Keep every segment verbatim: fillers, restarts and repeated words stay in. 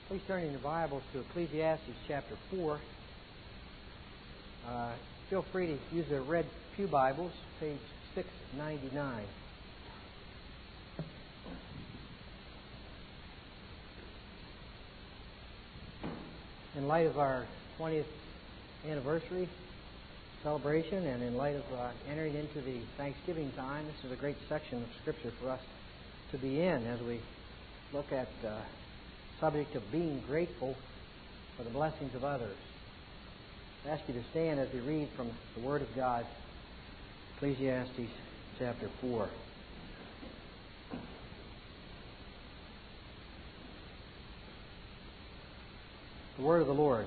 Please turn in your Bibles to Ecclesiastes chapter four. Uh, feel free to use the red pew Bibles, page six ninety-nine. In light of our twentieth anniversary celebration and in light of uh, entering into the Thanksgiving time, this is a great section of Scripture for us to be in as we look at the uh, subject of being grateful for the blessings of others. I ask you to stand as we read from the Word of God, Ecclesiastes chapter four. The Word of the Lord.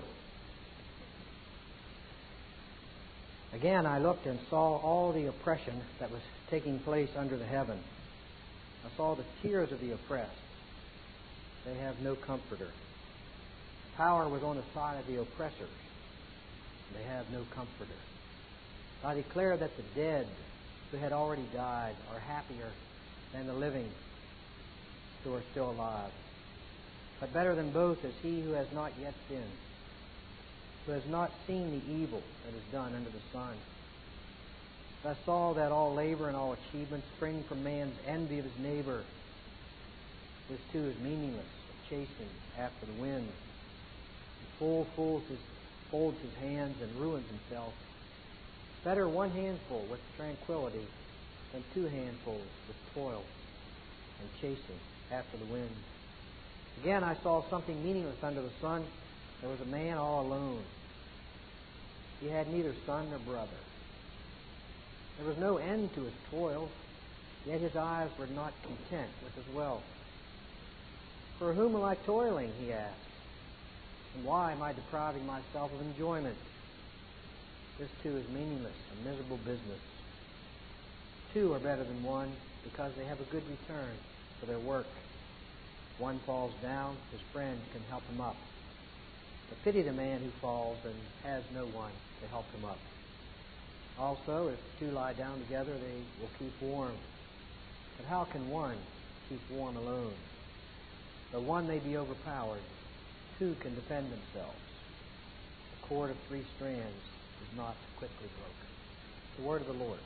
Again I looked and saw all the oppression that was taking place under the heaven. I saw the tears of the oppressed. They have no comforter. Power was on the side of the oppressors. They have no comforter. I declare that the dead who had already died are happier than the living who are still alive. But better than both is he who has not yet sinned, who has not seen the evil that is done under the sun. I saw that all labor and all achievement spring from man's envy of his neighbor. This too is meaningless, chasing after the wind. The fool folds his, folds his hands and ruins himself. Better one handful with tranquility than two handfuls with toil and chasing after the wind. Again I saw something meaningless under the sun. There was a man all alone. He had neither son nor brother. There was no end to his toil, yet his eyes were not content with his wealth. For whom am I toiling, he asked, and why am I depriving myself of enjoyment? This too is meaningless, a miserable business. Two are better than one because they have a good return for their work. One falls down, his friend can help him up. But pity the man who falls and has no one to help him up. Also, if two lie down together, they will keep warm. But how can one keep warm alone? Though one may be overpowered, two can defend themselves. The cord of three strands is not quickly broken. The word of the Lord.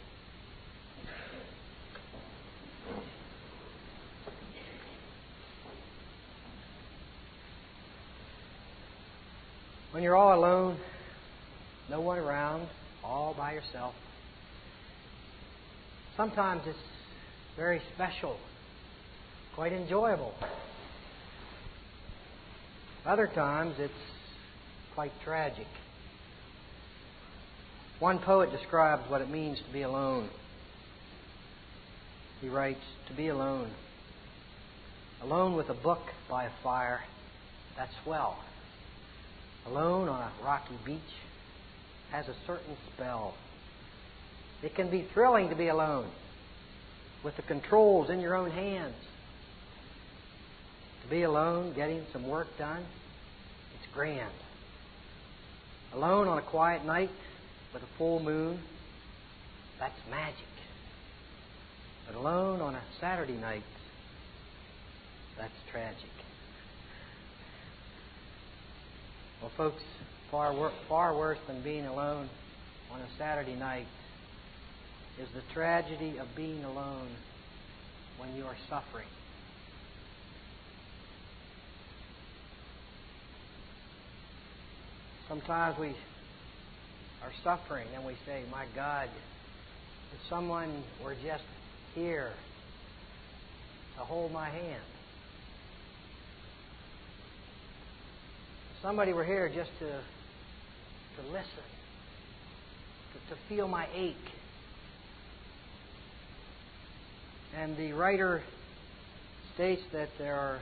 When you're all alone, no one around, all by yourself, sometimes it's very special, quite enjoyable. Other times it's quite tragic. One poet describes what it means to be alone. He writes, to be alone. Alone with a book by a fire, that's swell. Alone on a rocky beach has a certain spell. It can be thrilling to be alone, with the controls in your own hands. To be alone, getting some work done, it's grand. Alone on a quiet night with a full moon, that's magic. But alone on a Saturday night, that's tragic. Well, folks, far, wor- far worse than being alone on a Saturday night is the tragedy of being alone when you are suffering. Sometimes we are suffering and we say, my God, if someone were just here to hold my hand. If somebody were here just to, to listen, to, to feel my ache. And the writer states that there are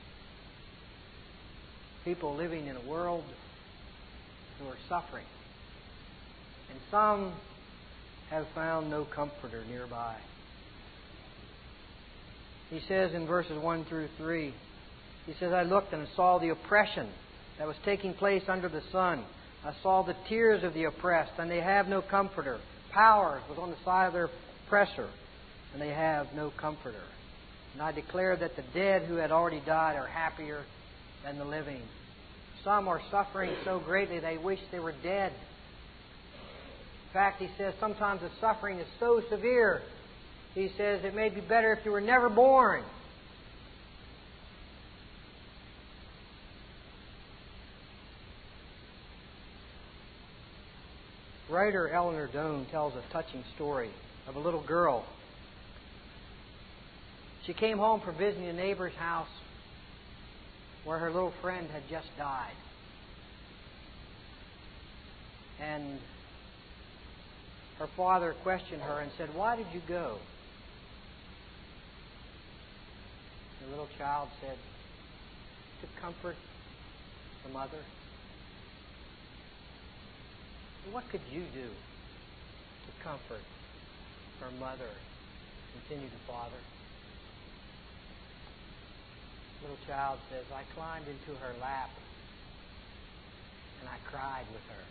people living in a world who are suffering. And some have found no comforter nearby. He says in verses one through three, he says, I looked and saw the oppression that was taking place under the sun. I saw the tears of the oppressed, and they have no comforter. Power was on the side of their oppressor, and they have no comforter. And I declare that the dead who had already died are happier than the living. Some are suffering so greatly they wish they were dead. In fact, he says sometimes the suffering is so severe, he says it may be better if you were never born. Writer Eleanor Doane tells a touching story of a little girl. She came home from visiting a neighbor's house where her little friend had just died. And her father questioned her and said, "Why did you go?" The little child said, "To comfort the mother." What could you do to comfort her mother? Continued the father. The little child says, "I climbed into her lap and I cried with her."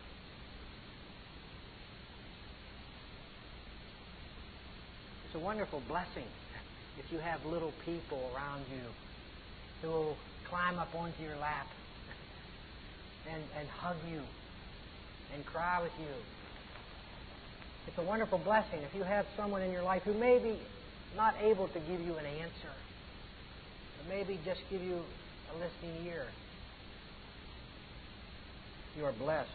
It's a wonderful blessing if you have little people around you who will climb up onto your lap and, and hug you and cry with you. It's a wonderful blessing if you have someone in your life who may be not able to give you an answer, but maybe just give you a listening ear. You are blessed.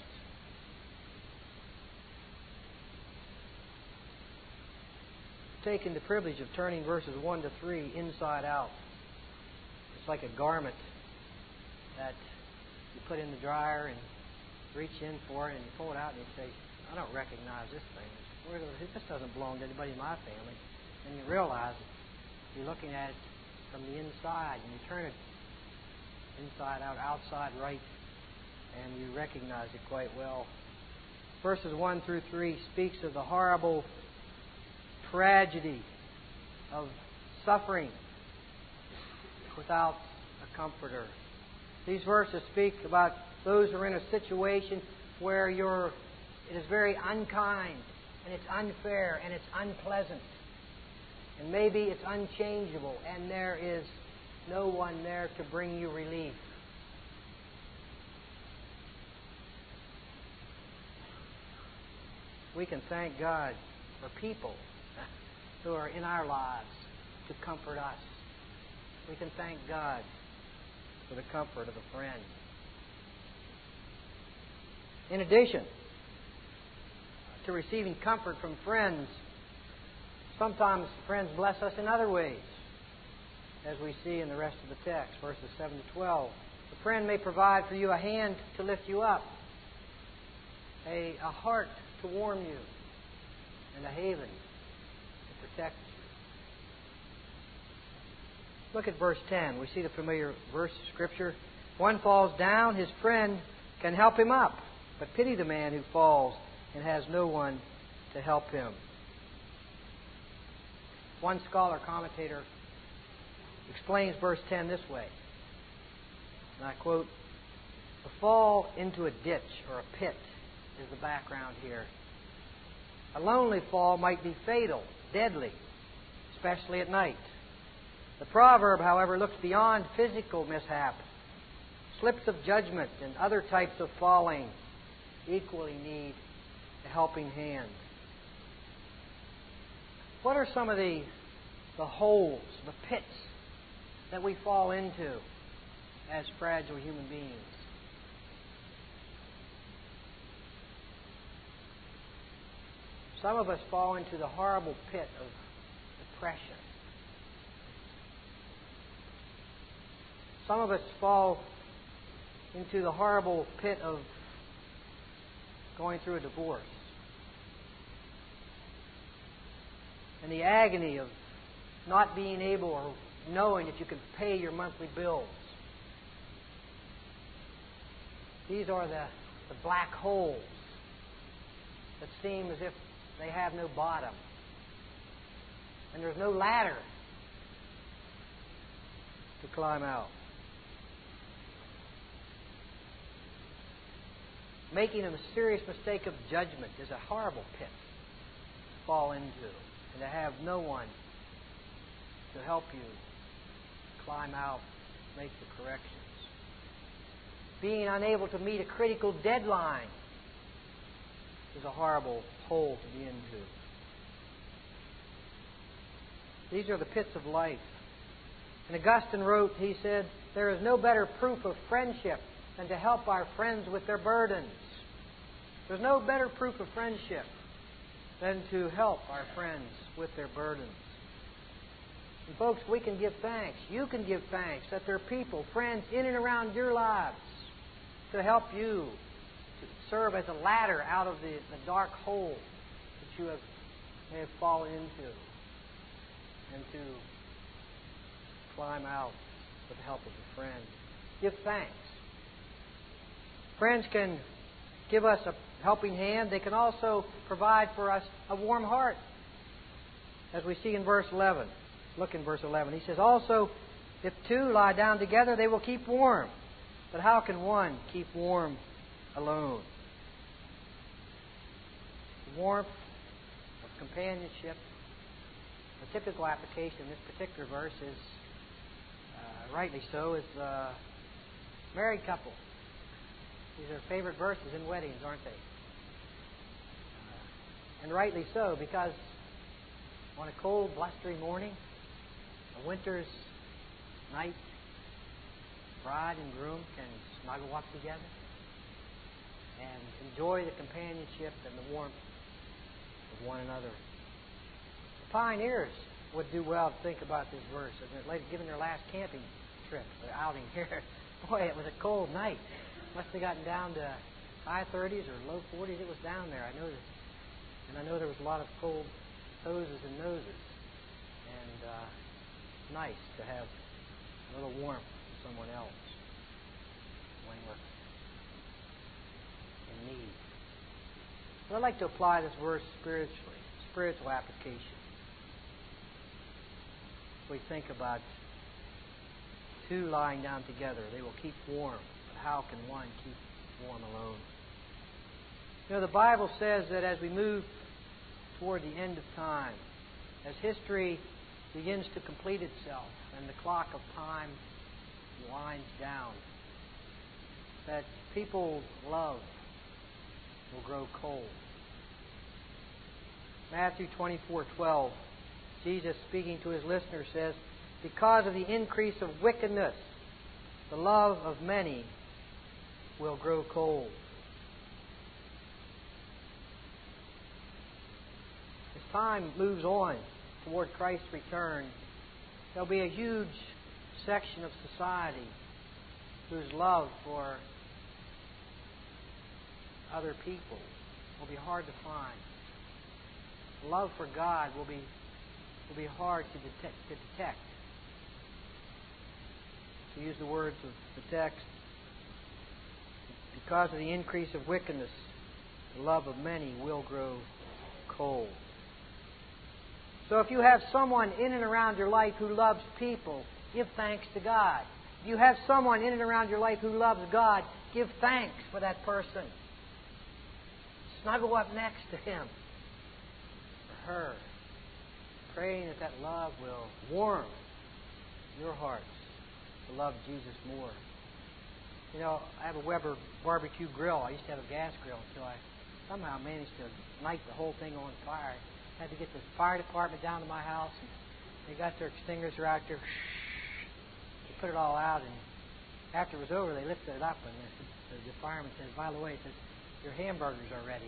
Taking the privilege of turning verses one to three inside out. It's like a garment that you put in the dryer and reach in for it and you pull it out and you say, "I don't recognize this thing. Where do, this doesn't belong to anybody in my family." And you realize it. You're looking at it from the inside and you turn it inside out, outside right, and you recognize it quite well. Verses one through three speaks of the horrible tragedy of suffering without a comforter. These verses speak about those who are in a situation where you're, it is very unkind, and it's unfair, and it's unpleasant, and maybe it's unchangeable, and there is no one there to bring you relief. We can thank God for people who are in our lives to comfort us. We can thank God for the comfort of a friend. In addition to receiving comfort from friends, sometimes friends bless us in other ways, as we see in the rest of the text, verses seven to twelve. A friend may provide for you a hand to lift you up, a, a heart to warm you, and a haven to protect you. Look at verse ten. We see the familiar verse of Scripture. One falls down, his friend can help him up, but pity the man who falls and has no one to help him. One scholar commentator explains verse ten this way, and I quote, "A fall into a ditch or a pit is the background here. A lonely fall might be fatal, deadly, especially at night. The proverb, however, looks beyond physical mishap. Slips of judgment and other types of falling equally need a helping hand." What are some of the, the holes, the pits that we fall into as fragile human beings? Some of us fall into the horrible pit of depression. Some of us fall into the horrible pit of going through a divorce and the agony of not being able or knowing that you can pay your monthly bills. These are the, the black holes that seem as if they have no bottom, and there's no ladder to climb out. Making a serious mistake of judgment is a horrible pit to fall into, and to have no one to help you climb out, make the corrections. being unable to meet a critical deadline is a horrible hole to be into. These are the pits of life. And Augustine wrote, he said, there is no better proof of friendship than to help our friends with their burdens. There's no better proof of friendship than to help our friends with their burdens. And folks, we can give thanks. You can give thanks that there are people, friends in and around your lives to help you to serve as a ladder out of the, the dark hole that you have, may have fallen into, and to climb out with the help of a friend. Give thanks. Friends can give us a helping hand. They can also provide for us a warm heart. As we see in verse eleven. Look in verse eleven. He says, also, if two lie down together, they will keep warm. But how can one keep warm alone? The warmth of companionship. The typical application in this particular verse is, uh, rightly so, is uh, married couple. These are favorite verses in weddings, aren't they? Uh, and rightly so, because on a cold, blustery morning, a winter's night, bride and groom can snuggle up together and enjoy the companionship and the warmth of one another. The pioneers would do well to think about this verse, given their last camping trip, their outing here. Boy, it was a cold night. Must have gotten down to high thirties or low forties. It was down there. I noticed, and I know there was a lot of cold hoses and noses, and uh, nice to have a little warmth from someone else when we're in need. But I'd like to apply this verse spiritually, spiritual application. We think about two lying down together, they will keep warm. But how can one keep warm alone? You know, the Bible says that as we move toward the end of time, as history begins to complete itself and the clock of time winds down, that people's love will grow cold. Matthew twenty-four twelve, Jesus speaking to his listeners says, because of the increase of wickedness, the love of many will grow cold. As time moves on toward Christ's return, there'll be a huge section of society whose love for other people will be hard to find. Love for God will be will be hard to detect. To detect. To use the words of the text, because of the increase of wickedness, the love of many will grow cold. So if you have someone in and around your life who loves people, give thanks to God. If you have someone in and around your life who loves God, give thanks for that person. Snuggle up next to him or her, praying that that love will warm your hearts to love Jesus more. You know, I have a Weber barbecue grill. I used to have a gas grill until I somehow managed to light the whole thing on fire. I had to get the fire department down to my house. And they got their extinguisher out there. They put it all out, and after it was over, they lifted it up, and the, the fireman says, by the way, it says, your hamburgers are ready.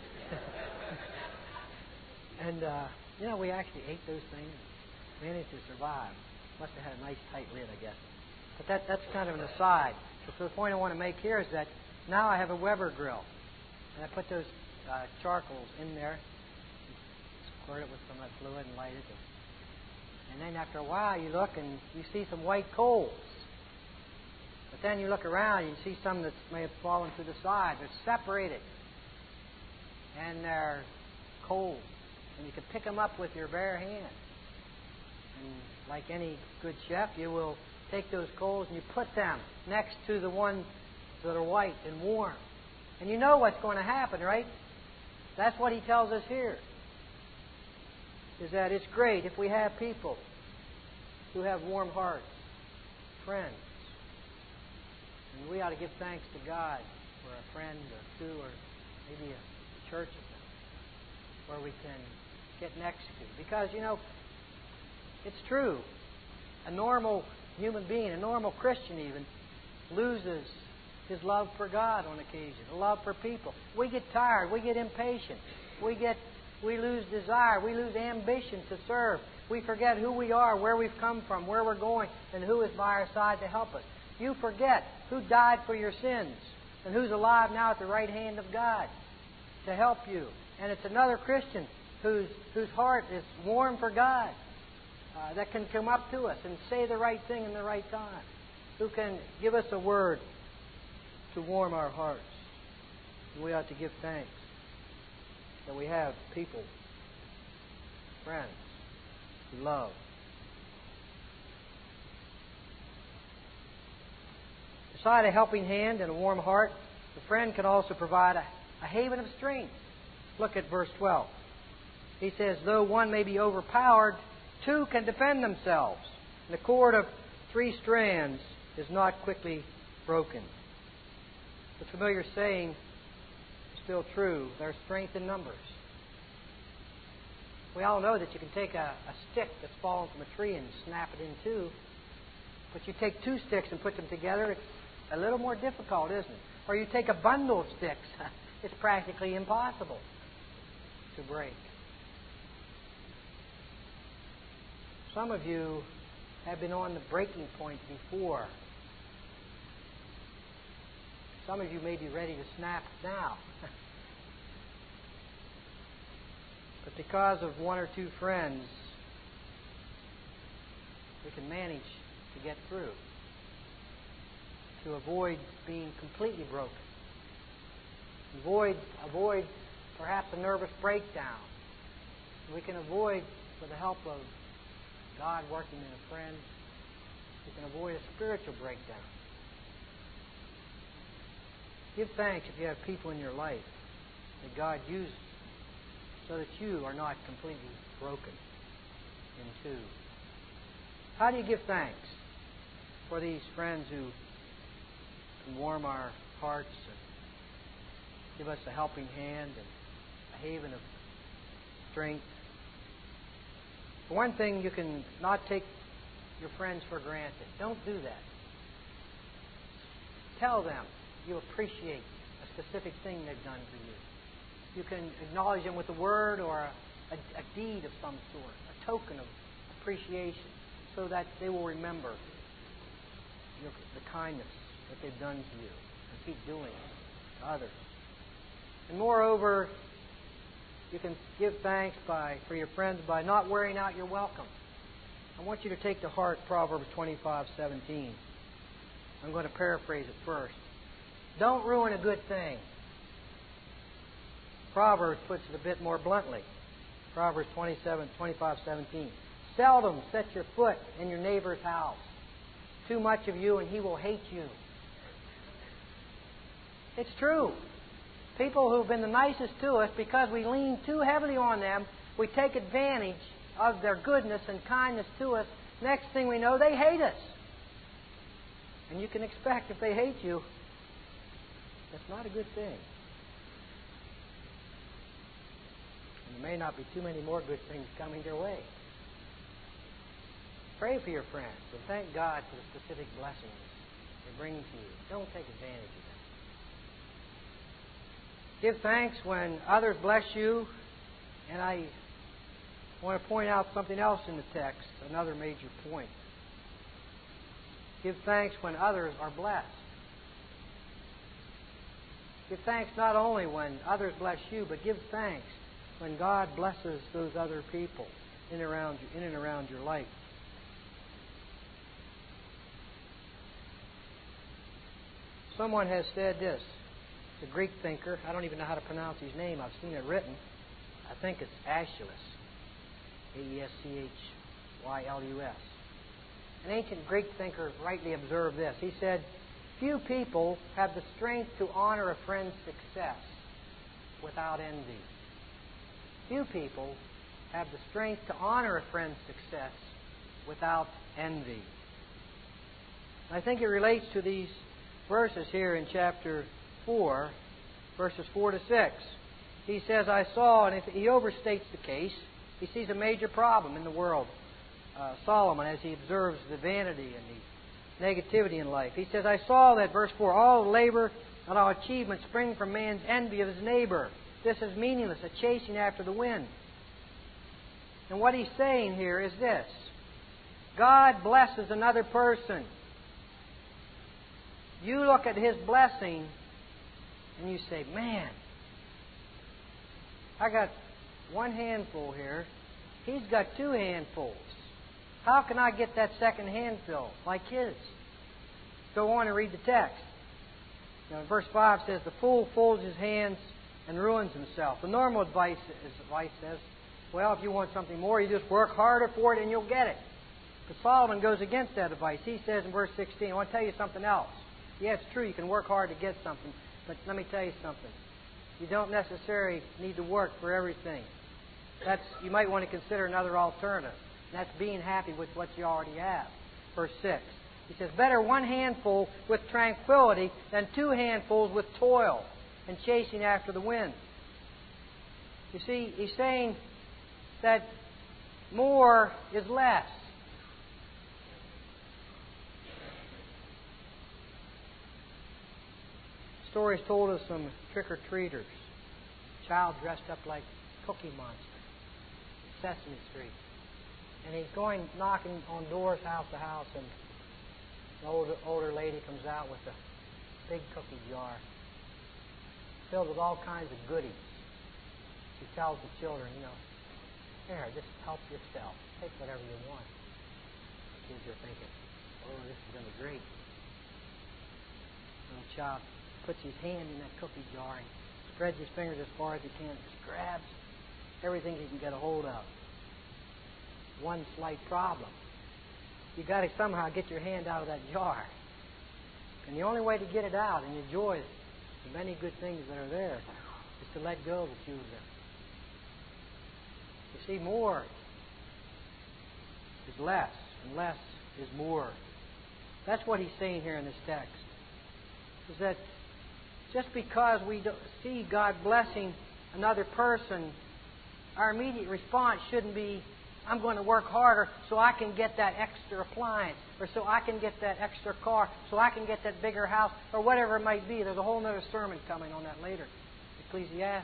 and, uh, you know, we actually ate those things and managed to survive. Must have had a nice tight lid, I guess. But that, that's kind of an aside. So the point I want to make here is that now I have a Weber grill. And I put those uh, charcoals in there, squirt it with some of that fluid and light it. And then after a while you look and you see some white coals. But then you look around and you see some that may have fallen to the side. They're separated. And they're cold. And you can pick them up with your bare hand. And like any good chef, you will take those coals and you put them next to the ones that are white and warm. And you know what's going to happen, right? That's what he tells us here. Is that it's great if we have people who have warm hearts, friends. And we ought to give thanks to God for a friend or two or maybe a church of them where we can get next to. Because, you know, it's true. A normal human being, a normal Christian even, loses his love for God on occasion, a love for people. We get tired. We get impatient. We get, we lose desire. We lose ambition to serve. We forget who we are, where we've come from, where we're going, and who is by our side to help us. You forget who died for your sins and who's alive now at the right hand of God to help you. And it's another Christian whose whose heart is warm for God uh, that can come up to us and say the right thing in the right time, who can give us a word to warm our hearts. And we ought to give thanks that we have people, friends, who love. Beside a helping hand and a warm heart, the friend can also provide a, a haven of strength. Look at verse twelve. He says, though one may be overpowered, two can defend themselves. And the cord of three strands is not quickly broken. The familiar saying is still true. There's strength in numbers. We all know that you can take a, a stick that's fallen from a tree and snap it in two. But you take two sticks and put them together, it's a little more difficult, isn't it? Or you take a bundle of sticks. It's practically impossible to break. Some of you have been on the breaking point before. Some of you may be ready to snap now. But because of one or two friends, we can manage to get through, to avoid being completely broken. Avoid, avoid perhaps a nervous breakdown. We can avoid, with the help of God working in a friend, we can avoid a spiritual breakdown. Give thanks if you have people in your life that God uses so that you are not completely broken in two. How do you give thanks for these friends who can warm our hearts and give us a helping hand and a haven of strength? For one thing, you can not take your friends for granted. Don't do that. Tell them you appreciate a specific thing they've done for you. You can acknowledge them with a word or a, a, a deed of some sort, a token of appreciation, so that they will remember your, the kindness that they've done to you and keep doing it to others. And moreover, you can give thanks by for your friends by not wearing out your welcome. I want you to take to heart Proverbs twenty-five seventeen. I'm going to paraphrase it first. Don't ruin a good thing. Proverbs puts it a bit more bluntly. Proverbs twenty-seven, twenty-five seventeen. Seldom set your foot in your neighbor's house. Too much of you and he will hate you. It's true. People who've been the nicest to us, because we lean too heavily on them, we take advantage of their goodness and kindness to us. Next thing we know, they hate us. And you can expect if they hate you, that's not a good thing. And there may not be too many more good things coming your way. Pray for your friends and thank God for the specific blessings they bring to you. Don't take advantage of them. Give thanks when others bless you. And I want to point out something else in the text, another major point. Give thanks when others are blessed. Give thanks not only when others bless you, but give thanks when God blesses those other people in and around you, in and around your life. Someone has said this. It's a Greek thinker. I don't even know how to pronounce his name. I've seen it written. I think it's Aeschylus. A E S C H Y L U S. An ancient Greek thinker rightly observed this. He said, few people have the strength to honor a friend's success without envy. Few people have the strength to honor a friend's success without envy. I think it relates to these verses here in chapter four, verses four to six. He says, I saw, and if he overstates the case, he sees a major problem in the world. Uh, Solomon, as he observes the vanity and the negativity in life. He says, I saw that, verse four, all labor and all achievement spring from man's envy of his neighbor. This is meaningless, a chasing after the wind. And what he's saying here is this. God blesses another person. You look at his blessing and you say, man, I got one handful here. He's got two handfuls. How can I get that second handful like his? Go on and read the text. Now, verse five says, the fool folds his hands and ruins himself. The normal advice, is, advice says, well, if you want something more, you just work harder for it and you'll get it. But Solomon goes against that advice. He says in verse sixteen, I want to tell you something else. Yeah, it's true, you can work hard to get something, but let me tell you something. You don't necessarily need to work for everything. That's, you might want to consider another alternative. And that's being happy with what you already have. Verse six. He says, better one handful with tranquility than two handfuls with toil and chasing after the wind. You see, he's saying that more is less. Stories told us some trick-or-treaters. A child dressed up like Cookie Monster, Sesame Street. And he's going knocking on doors house to house, and an older, older lady comes out with a big cookie jar filled with all kinds of goodies. She tells the children, you know, here, just help yourself. Take whatever you want. The kids are thinking, oh, this is going to be great. The little child puts his hand in that cookie jar and spreads his fingers as far as he can, just grabs everything he can get a hold of. One slight problem. You've got to somehow get your hand out of that jar. And the only way to get it out and enjoy the many good things that are there is to let go of a few of them. You see, more is less, and less is more. That's what he's saying here in this text. Is that just because we don't see God blessing another person, our immediate response shouldn't be, I'm going to work harder so I can get that extra appliance, or so I can get that extra car, so I can get that bigger house, or whatever it might be. There's a whole other sermon coming on that later, Ecclesiastes.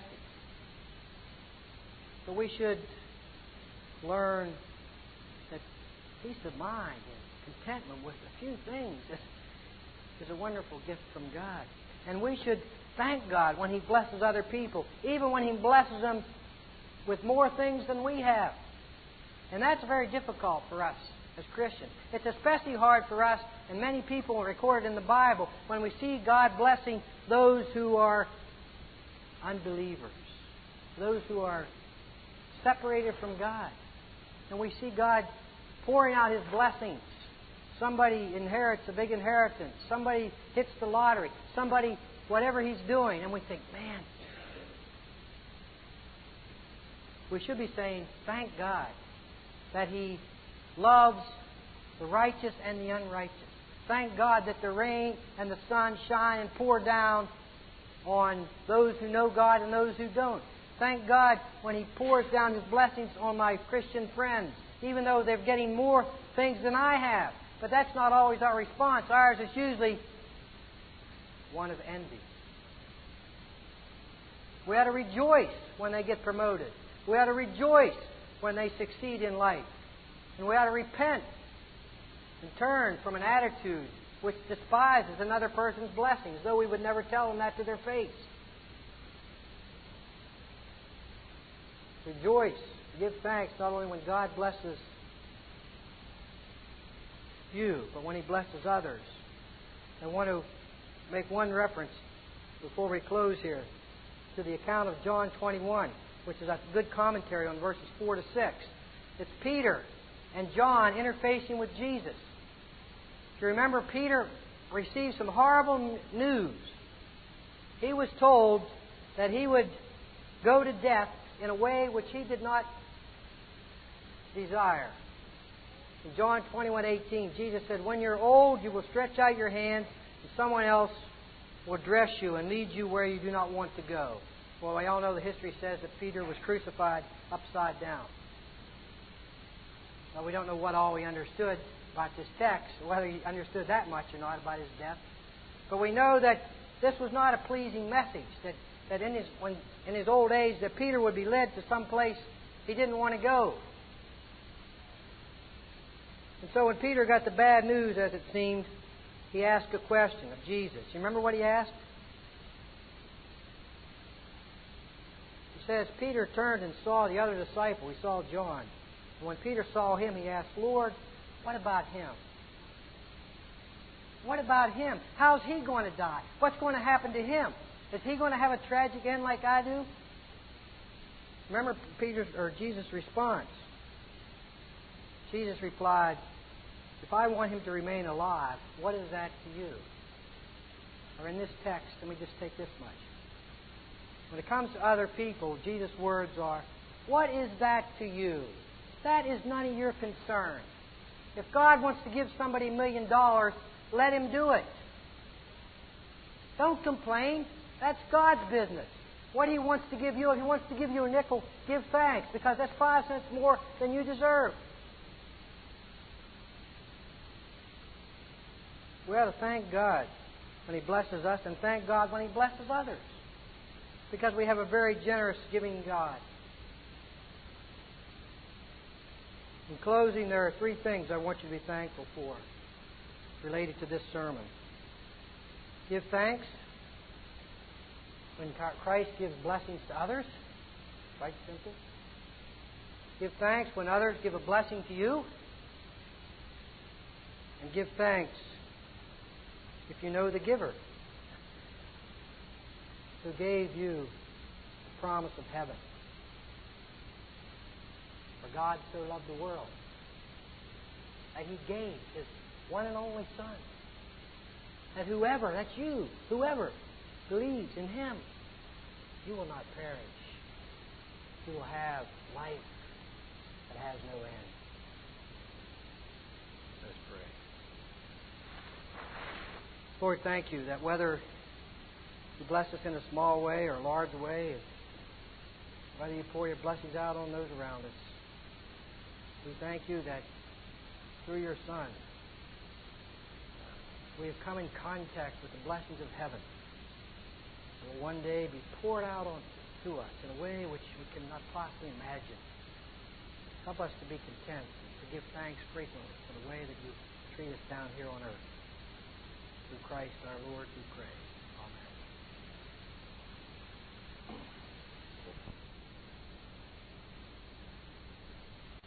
But we should learn that peace of mind and contentment with a few things is a wonderful gift from God. And we should thank God when He blesses other people, even when He blesses them with more things than we have. And that's very difficult for us as Christians. It's especially hard for us, and many people recorded in the Bible, when we see God blessing those who are unbelievers, those who are separated from God. And we see God pouring out His blessings. Somebody inherits a big inheritance. Somebody hits the lottery. Somebody, whatever he's doing. And we think, man, we should be saying, thank God that He loves the righteous and the unrighteous. Thank God that the rain and the sun shine and pour down on those who know God and those who don't. Thank God when He pours down His blessings on my Christian friends, even though they're getting more things than I have. But that's not always our response. Ours is usually one of envy. We ought to rejoice when they get promoted. We ought to rejoice when they succeed in life. And we ought to repent and turn from an attitude which despises another person's blessings, though we would never tell them that to their face. Rejoice. Give thanks not only when God blesses you, but when He blesses others. I want to make one reference before we close here to the account of John twenty-one, which is a good commentary on verses four to six. It's Peter and John interfacing with Jesus. If you remember, Peter received some horrible news. He was told that he would go to death in a way which he did not desire. In John twenty-one eighteen, Jesus said, when you're old, you will stretch out your hand and someone else will dress you and lead you where you do not want to go. Well, we all know the history says that Peter was crucified upside down. Well, we don't know what all he understood about this text, whether he understood that much or not about his death. But we know that this was not a pleasing message, that, that in, his, when, in his old age that Peter would be led to some place he didn't want to go. And so when Peter got the bad news, as it seemed, he asked a question of Jesus. You remember what he asked? He says, Peter turned and saw the other disciple. He saw John. And when Peter saw him, he asked, Lord, what about him? What about him? How's he going to die? What's going to happen to him? Is he going to have a tragic end like I do? Remember Peter's or Jesus' response. Jesus replied, if I want him to remain alive, what is that to you? Or in this text, let me just take this much. When it comes to other people, Jesus' words are, what is that to you? That is none of your concern. If God wants to give somebody a million dollars, let him do it. Don't complain. That's God's business. What he wants to give you, if he wants to give you a nickel, give thanks, because that's five cents more than you deserve. We ought to thank God when he blesses us and thank God when he blesses others, because we have a very generous giving God. In closing, there are three things I want you to be thankful for related to this sermon. Give thanks when Christ gives blessings to others. Quite simple. Give thanks when others give a blessing to you. And give thanks if you know the giver who gave you the promise of heaven. For God so loved the world that he gave his one and only Son, that whoever, that's you, whoever believes in him, you will not perish. You will have life that has no end. Let's pray. Lord, thank you that whether you bless us in a small way or a large way, whether you pour your blessings out on those around us, we thank you that through your Son, we have come in contact with the blessings of heaven that will one day be poured out on to us in a way which we cannot possibly imagine. Help us to be content and to give thanks frequently for the way that you treat us down here on earth. Through Christ our Lord, we pray.